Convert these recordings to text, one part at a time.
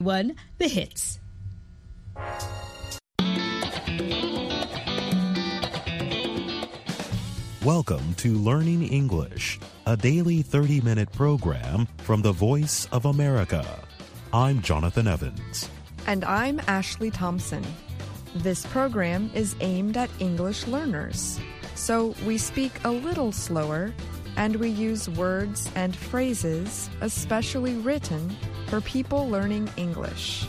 1. The hits. Welcome to Learning English, a daily 30-minute program from the Voice of America. I'm Jonathan Evans. And I'm Ashley Thompson. This program is aimed at English learners, so we speak a little slower and we use words and phrases especially written for people learning English.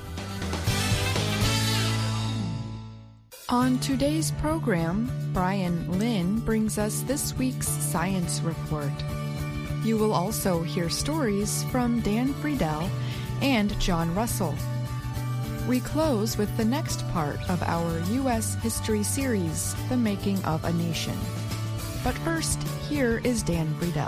On today's program, Brian Lin brings us this week's science report. You will also hear stories from Dan Friedel and John Russell. We close with the next part of our U.S. history series, The Making of a Nation. But first, here is Dan Friedel.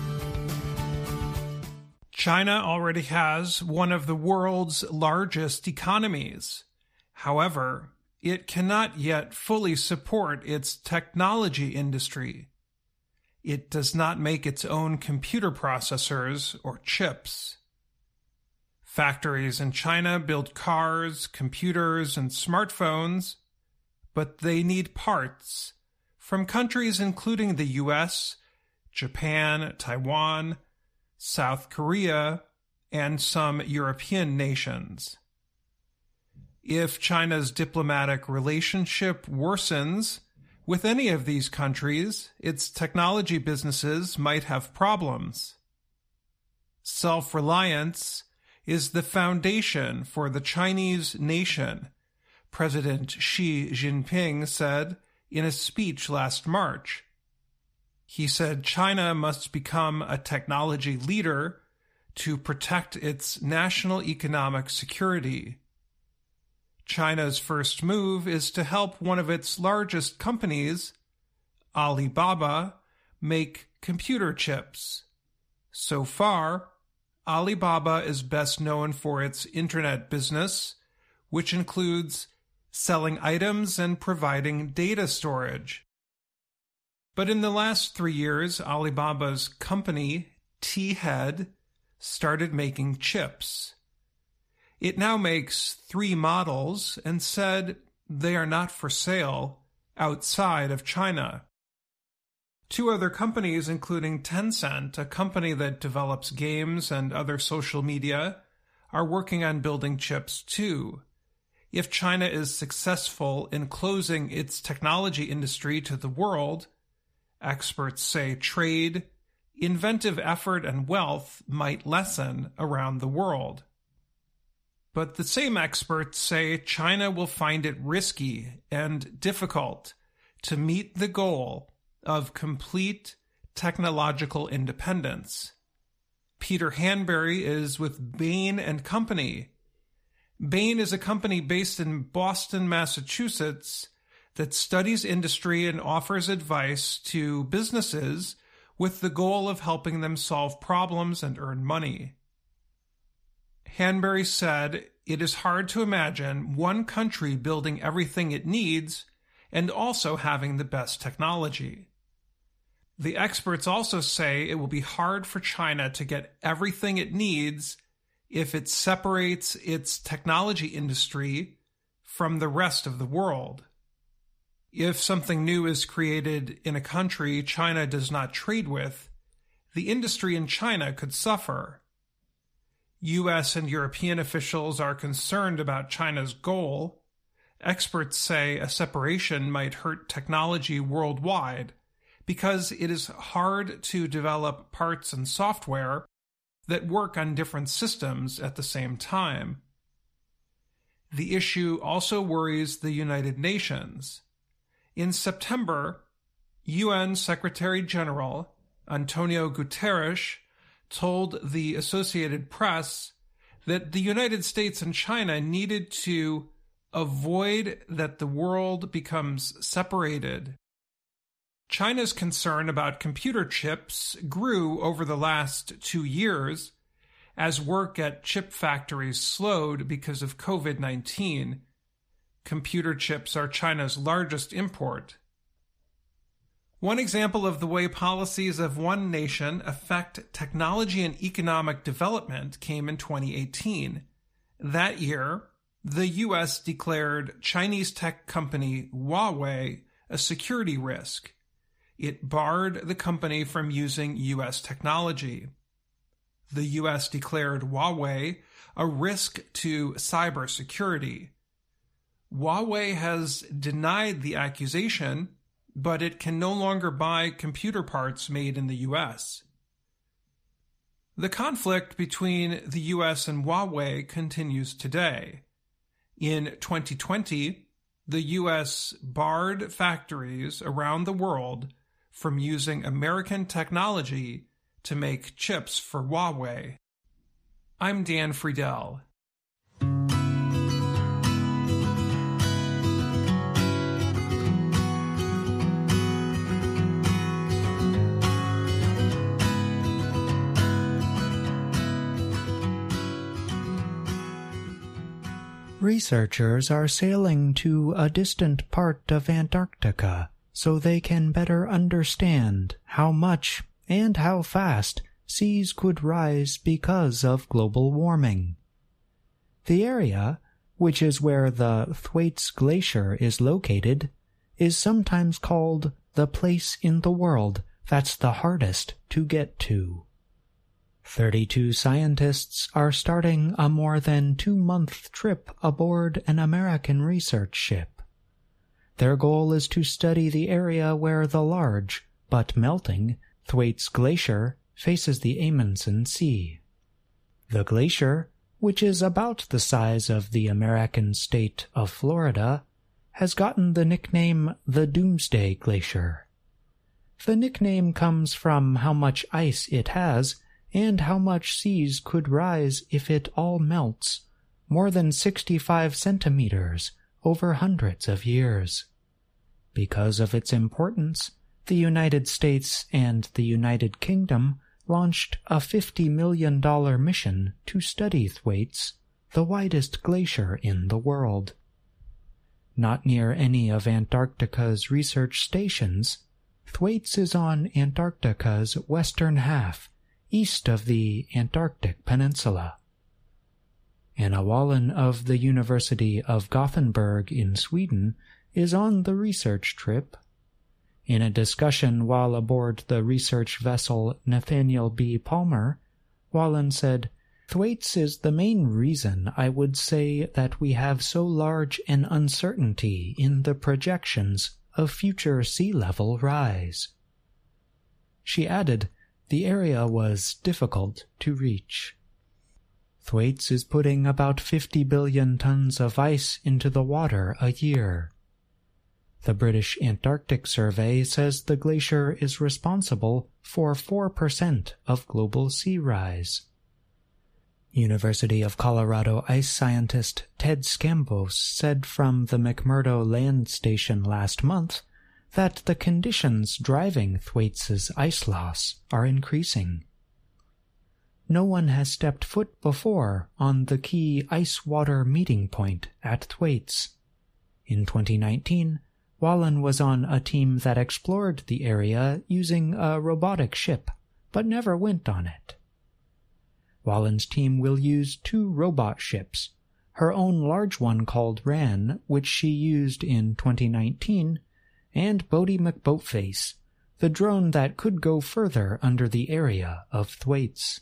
China already has one of the world's largest economies. However, it cannot yet fully support its technology industry. It does not make its own computer processors or chips. Factories in China build cars, computers, and smartphones, but they need parts from countries including the US, Japan, Taiwan, South Korea, and some European nations. If China's diplomatic relationship worsens with any of these countries, its technology businesses might have problems. Self-reliance is the foundation for the Chinese nation, President Xi Jinping said in a speech last March. He said China must become a technology leader to protect its national economic security. China's first move is to help one of its largest companies, Alibaba, make computer chips. So far, Alibaba is best known for its internet business, which includes selling items and providing data storage. But in the last 3 years, Alibaba's company, T-Head, started making chips. It now makes 3 models and said they are not for sale outside of China. 2 other companies, including Tencent, a company that develops games and other social media, are working on building chips too. If China is successful in closing its technology industry to the world, experts say trade, inventive effort, and wealth might lessen around the world. But the same experts say China will find it risky and difficult to meet the goal of complete technological independence. Peter Hanbury is with Bain & Company. Bain is a company based in Boston, Massachusetts, that studies industry and offers advice to businesses with the goal of helping them solve problems and earn money. Hanbury said, "It is hard to imagine one country building everything it needs and also having the best technology." The experts also say it will be hard for China to get everything it needs if it separates its technology industry from the rest of the world. If something new is created in a country China does not trade with, the industry in China could suffer. U.S. and European officials are concerned about China's goal. Experts say a separation might hurt technology worldwide because it is hard to develop parts and software that work on different systems at the same time. The issue also worries the United Nations. In September, UN Secretary General Antonio Guterres told the Associated Press that the United States and China needed to avoid that the world becomes separated. China's concern about computer chips grew over the last 2 years as work at chip factories slowed because of COVID-19. Computer chips are China's largest import. One example of the way policies of one nation affect technology and economic development came in 2018. That year, the U.S. declared Chinese tech company Huawei a security risk. It barred the company from using U.S. technology. The U.S. declared Huawei a risk to cybersecurity. Huawei has denied the accusation, but it can no longer buy computer parts made in the U.S. The conflict between the U.S. and Huawei continues today. In 2020, the U.S. barred factories around the world from using American technology to make chips for Huawei. I'm Dan Friedel. Researchers are sailing to a distant part of Antarctica so they can better understand how much and how fast seas could rise because of global warming. The area, which is where the Thwaites Glacier is located, is sometimes called the place in the world that's the hardest to get to. 32 scientists are starting a more than 2-month trip aboard an American research ship. Their goal is to study the area where the large, but melting, Thwaites Glacier faces the Amundsen Sea. The glacier, which is about the size of the American state of Florida, has gotten the nickname the Doomsday Glacier. The nickname comes from how much ice it has and how much seas could rise if it all melts, more than 65 centimeters over hundreds of years. Because of its importance, the United States and the United Kingdom launched a $50 million mission to study Thwaites, the widest glacier in the world. Not near any of Antarctica's research stations, Thwaites is on Antarctica's western half, east of the Antarctic Peninsula. Anna Wallin of the University of Gothenburg in Sweden is on the research trip. In a discussion while aboard the research vessel Nathaniel B. Palmer, Wallin said, "Thwaites is the main reason I would say that we have so large an uncertainty in the projections of future sea level rise." She added, the area was difficult to reach. Thwaites is putting about 50 billion tons of ice into the water a year. The British Antarctic Survey says the glacier is responsible for 4% of global sea rise. University of Colorado ice scientist Ted Scambos said from the McMurdo Land Station last month that the conditions driving Thwaites' ice loss are increasing. No one has stepped foot before on the key ice-water meeting point at Thwaites. In 2019, Wallin was on a team that explored the area using a robotic ship, but never went on it. Wallin's team will use 2 robot ships, her own large one called RAN, which she used in 2019, and Bodie McBoatface, the drone that could go further under the area of Thwaites.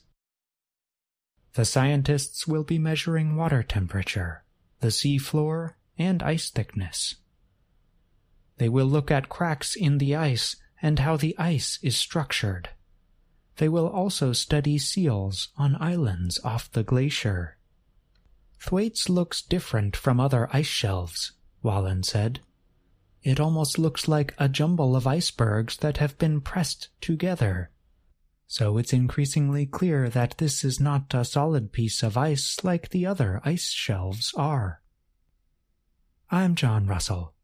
The scientists will be measuring water temperature, the sea floor, and ice thickness. They will look at cracks in the ice and how the ice is structured. They will also study seals on islands off the glacier. Thwaites looks different from other ice shelves, Wallin said. It almost looks like a jumble of icebergs that have been pressed together. So it's increasingly clear that this is not a solid piece of ice like the other ice shelves are. I'm John Russell.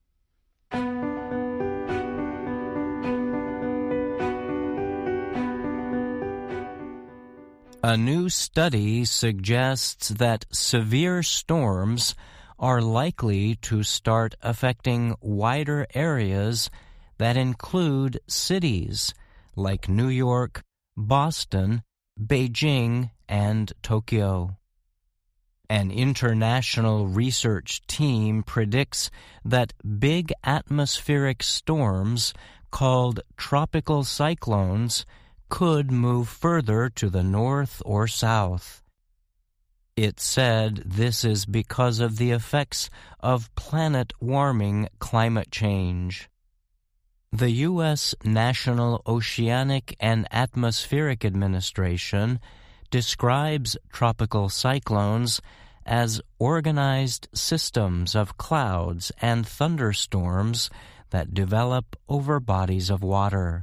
A new study suggests that severe storms are likely to start affecting wider areas that include cities like New York, Boston, Beijing, and Tokyo. An international research team predicts that big atmospheric storms called tropical cyclones could move further to the north or south. It said this is because of the effects of planet-warming climate change. The U.S. National Oceanic and Atmospheric Administration describes tropical cyclones as organized systems of clouds and thunderstorms that develop over bodies of water.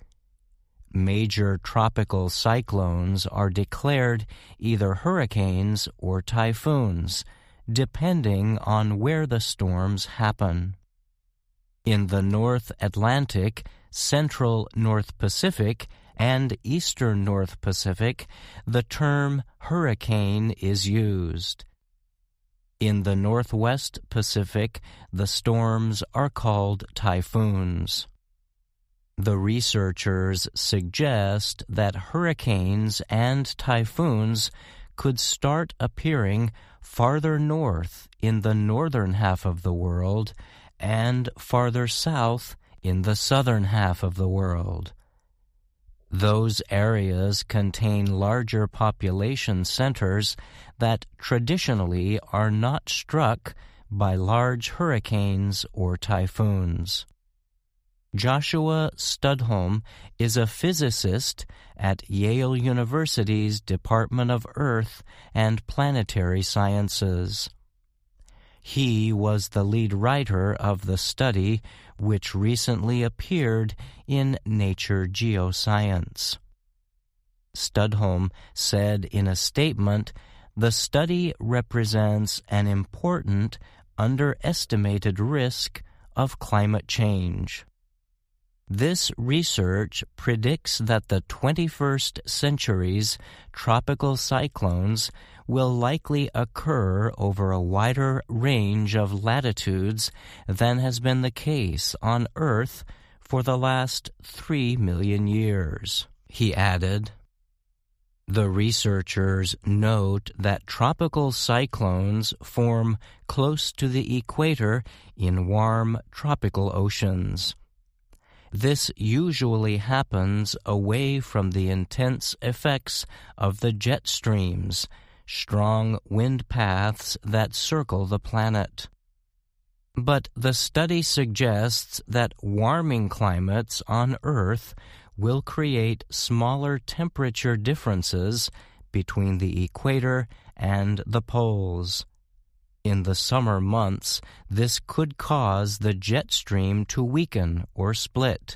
Major tropical cyclones are declared either hurricanes or typhoons, depending on where the storms happen. In the North Atlantic, Central North Pacific, and Eastern North Pacific, the term hurricane is used. In the Northwest Pacific, the storms are called typhoons. The researchers suggest that hurricanes and typhoons could start appearing farther north in the northern half of the world and farther south in the southern half of the world. Those areas contain larger population centers that traditionally are not struck by large hurricanes or typhoons. Joshua Studholm is a physicist at Yale University's Department of Earth and Planetary Sciences. He was the lead writer of the study, which recently appeared in Nature Geoscience. Studholm said in a statement, "The study represents an important, underestimated risk of climate change." This research predicts that the 21st century's tropical cyclones will likely occur over a wider range of latitudes than has been the case on Earth for the last 3 million years. He added, the researchers note that tropical cyclones form close to the equator in warm tropical oceans. This usually happens away from the intense effects of the jet streams, strong wind paths that circle the planet. But the study suggests that warming climates on Earth will create smaller temperature differences between the equator and the poles. In the summer months, this could cause the jet stream to weaken or split.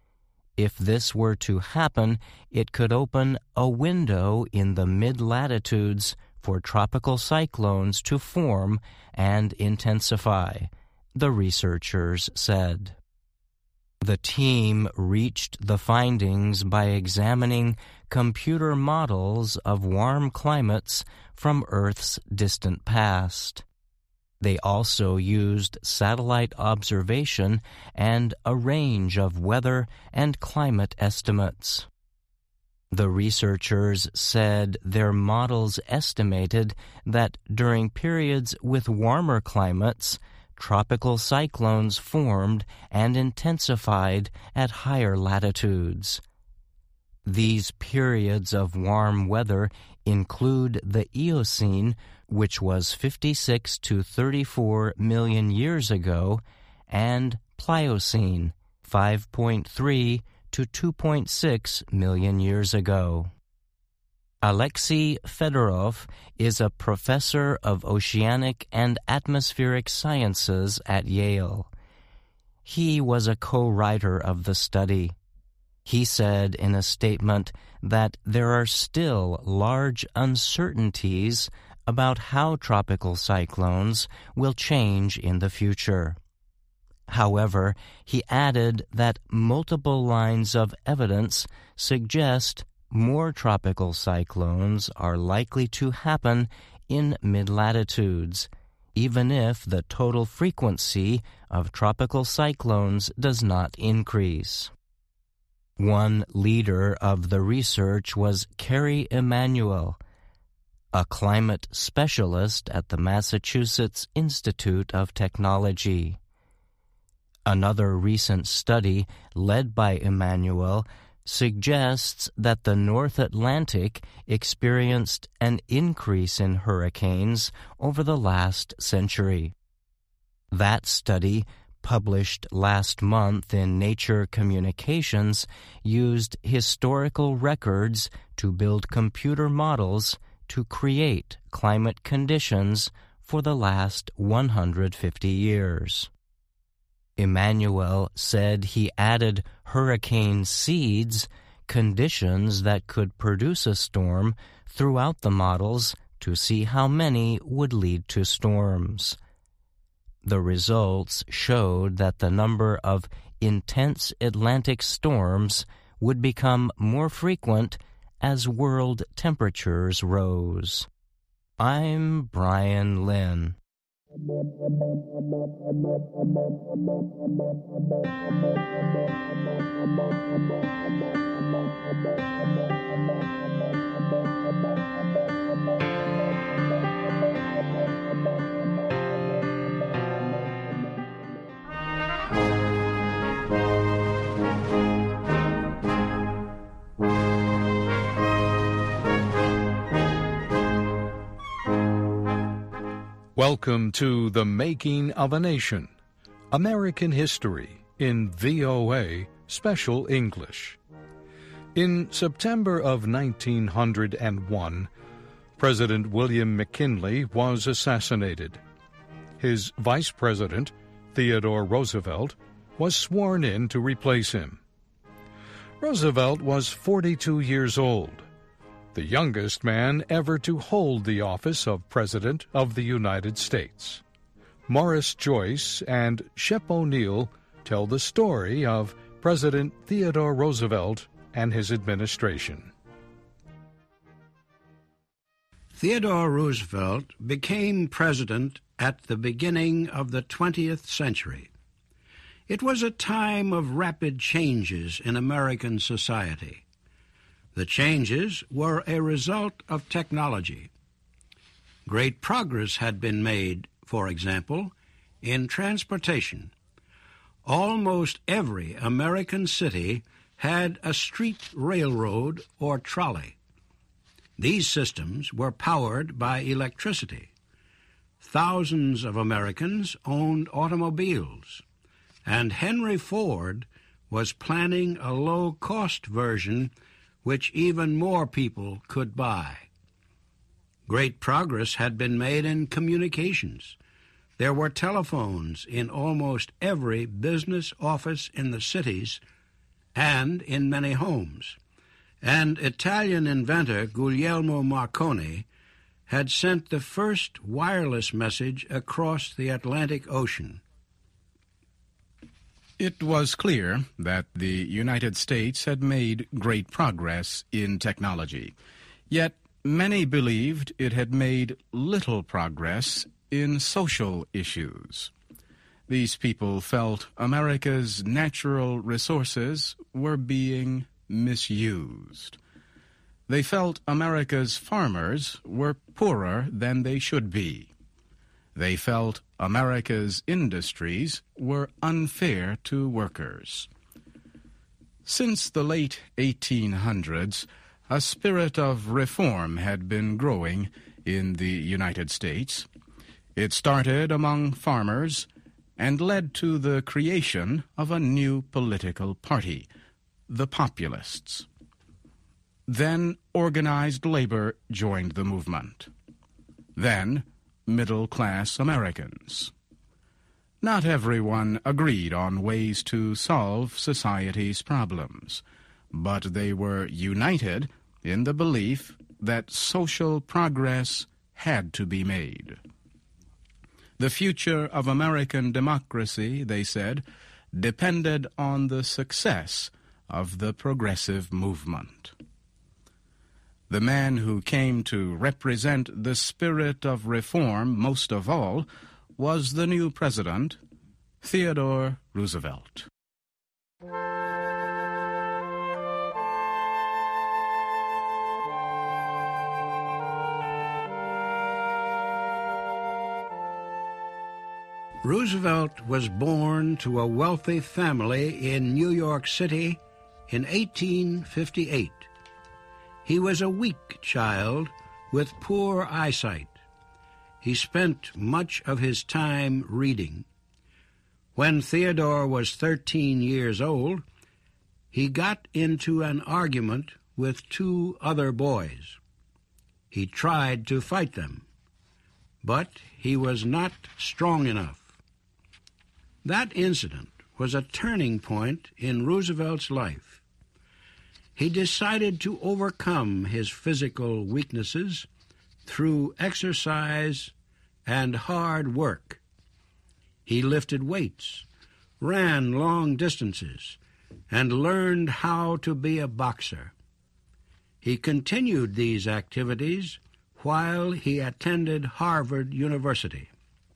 If this were to happen, it could open a window in the mid-latitudes for tropical cyclones to form and intensify, the researchers said. The team reached the findings by examining computer models of warm climates from Earth's distant past. They also used satellite observation and a range of weather and climate estimates. The researchers said their models estimated that during periods with warmer climates, tropical cyclones formed and intensified at higher latitudes. These periods of warm weather include the Eocene, which was 56 to 34 million years ago, and Pliocene, 5.3 to 2.6 million years ago. Alexei Fedorov is a professor of oceanic and atmospheric sciences at Yale. He was a co-writer of the study. He said in a statement that there are still large uncertainties about how tropical cyclones will change in the future. However, he added that multiple lines of evidence suggest more tropical cyclones are likely to happen in mid-latitudes, even if the total frequency of tropical cyclones does not increase. One leader of the research was Kerry Emanuel, a climate specialist at the Massachusetts Institute of Technology. Another recent study, led by Emmanuel, suggests that the North Atlantic experienced an increase in hurricanes over the last century. That study, published last month in Nature Communications, used historical records to build computer models to create climate conditions for the last 150 years. Emmanuel said he added hurricane seeds, conditions that could produce a storm, throughout the models to see how many would lead to storms. The results showed that the number of intense Atlantic storms would become more frequent as world temperatures rose. I'm Brian Lynn. Welcome to The Making of a Nation, American History in VOA Special English. In September of 1901, President William McKinley was assassinated. His vice president, Theodore Roosevelt, was sworn in to replace him. Roosevelt was 42 years old, the youngest man ever to hold the office of President of the United States. Morris Joyce and Shep O'Neill tell the story of President Theodore Roosevelt and his administration. Theodore Roosevelt became president at the beginning of the 20th century. It was a time of rapid changes in American society. The changes were a result of technology. Great progress had been made, for example, in transportation. Almost every American city had a street railroad or trolley. These systems were powered by electricity. Thousands of Americans owned automobiles, and Henry Ford was planning a low-cost version which even more people could buy. Great progress had been made in communications. There were telephones in almost every business office in the cities and in many homes. And Italian inventor Guglielmo Marconi had sent the first wireless message across the Atlantic Ocean. It was clear that the United States had made great progress in technology. Yet many believed it had made little progress in social issues. These people felt America's natural resources were being misused. They felt America's farmers were poorer than they should be. They felt America's industries were unfair to workers. Since the late 1800s, a spirit of reform had been growing in the United States. It started among farmers and led to the creation of a new political party, the Populists. Then organized labor joined the movement. Then middle-class Americans. Not everyone agreed on ways to solve society's problems, but they were united in the belief that social progress had to be made. The future of American democracy, they said, depended on the success of the progressive movement. The man who came to represent the spirit of reform most of all was the new president, Theodore Roosevelt. Roosevelt was born to a wealthy family in New York City in 1858. He was a weak child with poor eyesight. He spent much of his time reading. When Theodore was 13 years old, he got into an argument with two other boys. He tried to fight them, but he was not strong enough. That incident was a turning point in Roosevelt's life. He decided to overcome his physical weaknesses through exercise and hard work. He lifted weights, ran long distances, and learned how to be a boxer. He continued these activities while he attended Harvard University.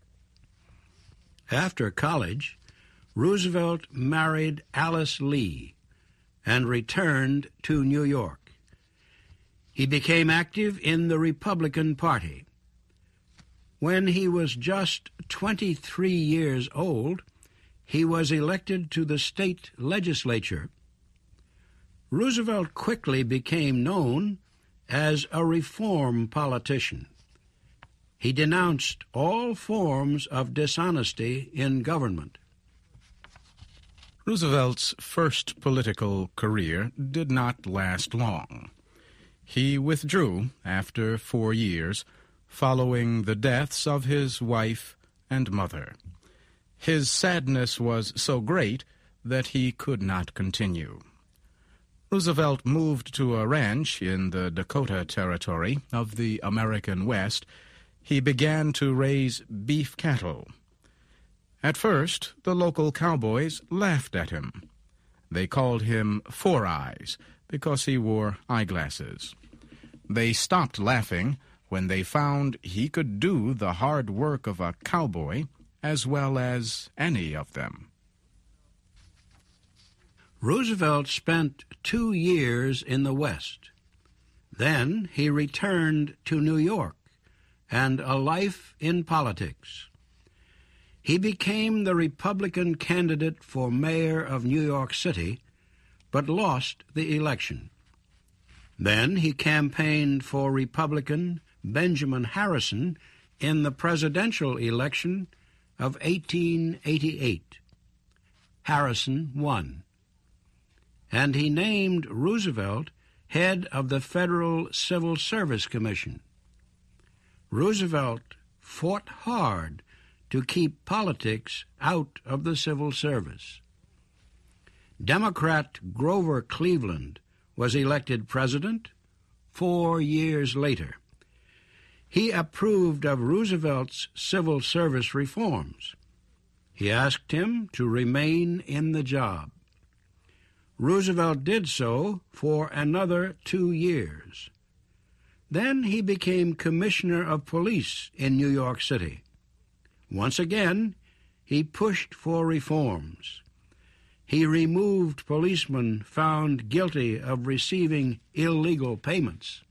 After college, Roosevelt married Alice Lee and returned to New York. He became active in the Republican Party. When he was just 23 years old, he was elected to the state legislature. Roosevelt quickly became known as a reform politician. He denounced all forms of dishonesty in government. Roosevelt's first political career did not last long. He withdrew after 4 years, following the deaths of his wife and mother. His sadness was so great that he could not continue. Roosevelt moved to a ranch in the Dakota Territory of the American West. He began to raise beef cattle. At first, the local cowboys laughed at him. They called him Four Eyes because he wore eyeglasses. They stopped laughing when they found he could do the hard work of a cowboy as well as any of them. Roosevelt spent 2 years in the West. Then he returned to New York and a life in politics. He became the Republican candidate for mayor of New York City, but lost the election. Then he campaigned for Republican Benjamin Harrison in the presidential election of 1888. Harrison won, and he named Roosevelt head of the Federal Civil Service Commission. Roosevelt fought hard to keep politics out of the civil service. Democrat Grover Cleveland was elected president 4 years later. He approved of Roosevelt's civil service reforms. He asked him to remain in the job. Roosevelt did so for another 2 years. Then he became Commissioner of Police in New York City. Once again, he pushed for reforms. He removed policemen found guilty of receiving illegal payments.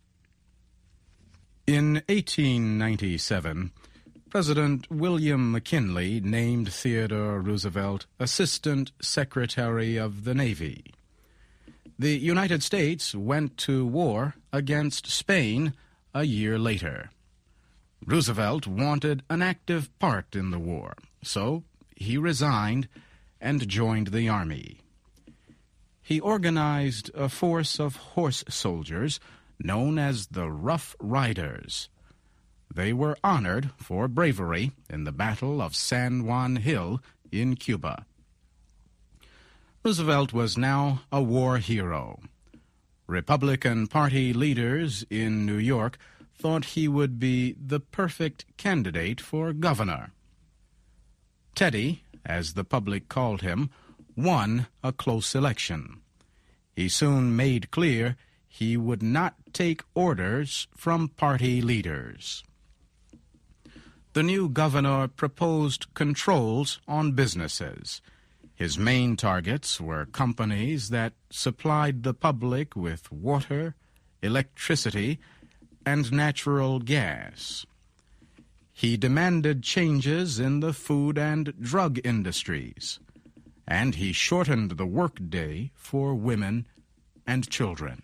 In 1897, President William McKinley named Theodore Roosevelt Assistant Secretary of the Navy. The United States went to war against Spain a year later. Roosevelt wanted an active part in the war, so he resigned and joined the Army. He organized a force of horse soldiers known as the Rough Riders. They were honored for bravery in the Battle of San Juan Hill in Cuba. Roosevelt was now a war hero. Republican Party leaders in New York thought he would be the perfect candidate for governor. Teddy, as the public called him, won a close election. He soon made clear he would not take orders from party leaders. The new governor proposed controls on businesses. His main targets were companies that supplied the public with water, electricity, and natural gas. He demanded changes in the food and drug industries, and he shortened the workday for women and children.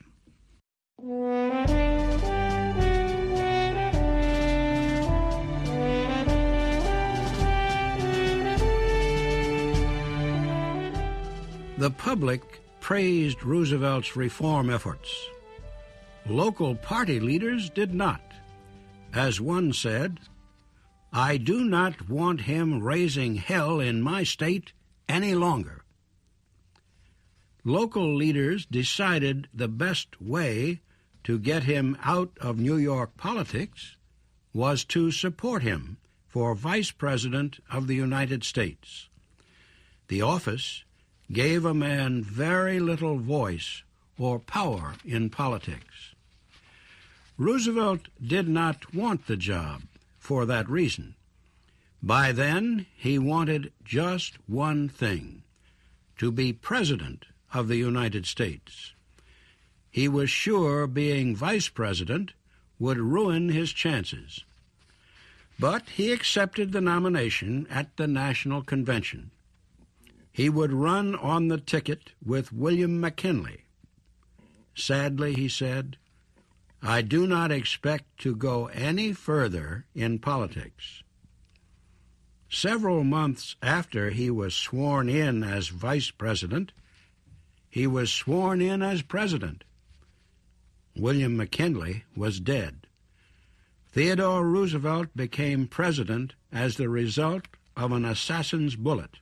The public praised Roosevelt's reform efforts. Local party leaders did not. As one said, "I do not want him raising hell in my state any longer." Local leaders decided the best way to get him out of New York politics was to support him for Vice President of the United States. The office gave a man very little voice or power in politics. Roosevelt did not want the job for that reason. By then, he wanted just one thing: to be President of the United States. He was sure being Vice President would ruin his chances. But he accepted the nomination at the National Convention. He would run on the ticket with William McKinley. Sadly, he said, "I do not expect to go any further in politics." Several months after he was sworn in as Vice President, he was sworn in as President. William McKinley was dead. Theodore Roosevelt became President as the result of an assassin's bullet.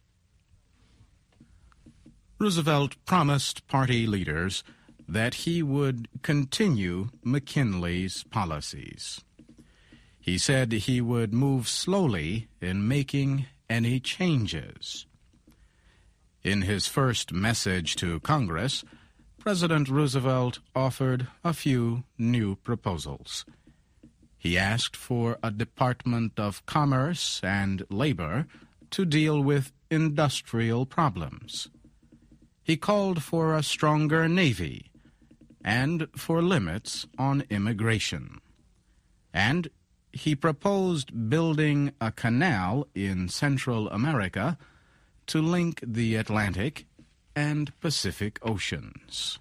Roosevelt promised party leaders that he would continue McKinley's policies. He said he would move slowly in making any changes. In his first message to Congress, President Roosevelt offered a few new proposals. He asked for a Department of Commerce and Labor to deal with industrial problems. He called for a stronger Navy and for limits on immigration. And he proposed building a canal in Central America to link the Atlantic and Pacific Oceans.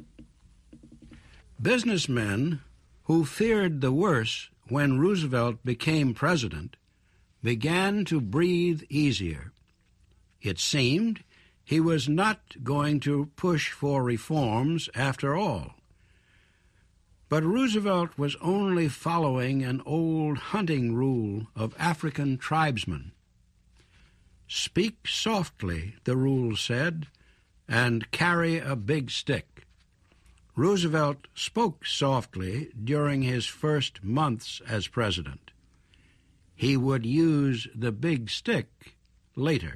Businessmen who feared the worst when Roosevelt became president began to breathe easier. It seemed he was not going to push for reforms after all. But Roosevelt was only following an old hunting rule of African tribesmen. "Speak softly," the rule said, "and carry a big stick." Roosevelt spoke softly during his first months as president. He would use the big stick later.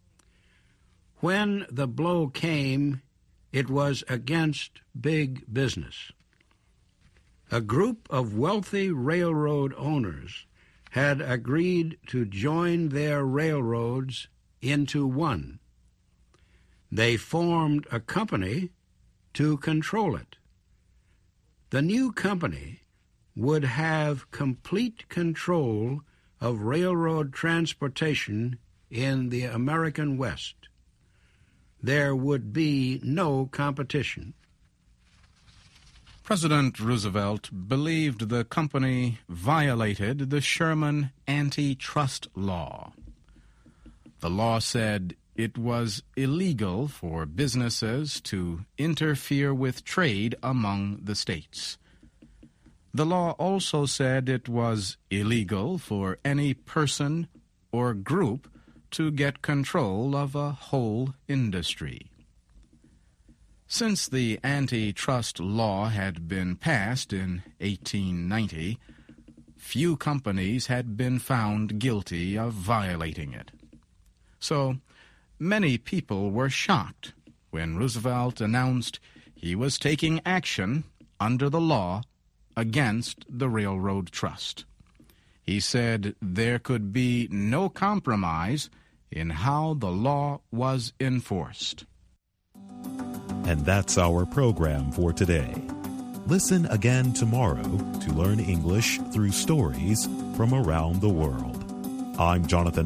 When the blow came, it was against big business. A group of wealthy railroad owners had agreed to join their railroads into one. They formed a company to control it. The new company would have complete control of railroad transportation in the American West. There would be no competition. President Roosevelt believed the company violated the Sherman Antitrust Law. The law said it was illegal for businesses to interfere with trade among the states. The law also said it was illegal for any person or group to get control of a whole industry. Since the antitrust law had been passed in 1890, few companies had been found guilty of violating it. So many people were shocked when Roosevelt announced he was taking action under the law against the railroad trust. He said there could be no compromise in how the law was enforced. And that's our program for today. Listen again tomorrow to learn English through stories from around the world. I'm Jonathan